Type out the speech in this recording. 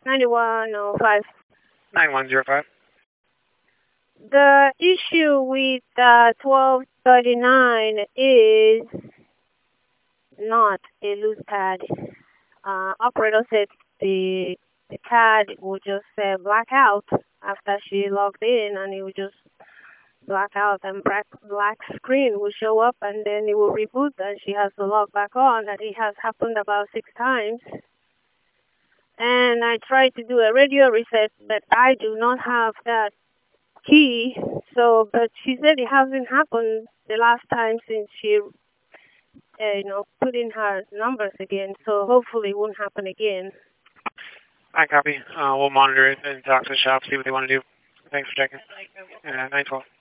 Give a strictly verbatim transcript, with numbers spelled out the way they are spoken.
ninety-one oh five. nine one zero five. The issue with uh, twelve thirty-nine is not a loose pad. Uh, operator said the the card will just uh, black out after she logged in, and it will just black out, and black black screen will show up, and then it will reboot, and she has to log back on. And it has happened about six times. And I tried to do a radio reset, but I do not have that key. So, but she said it hasn't happened the last time since she, uh, you know, put in her numbers again. So hopefully it won't happen again. I copy. Uh, we'll monitor it and talk to the shop, see what they want to do. Thanks for checking. Uh, nine twelve.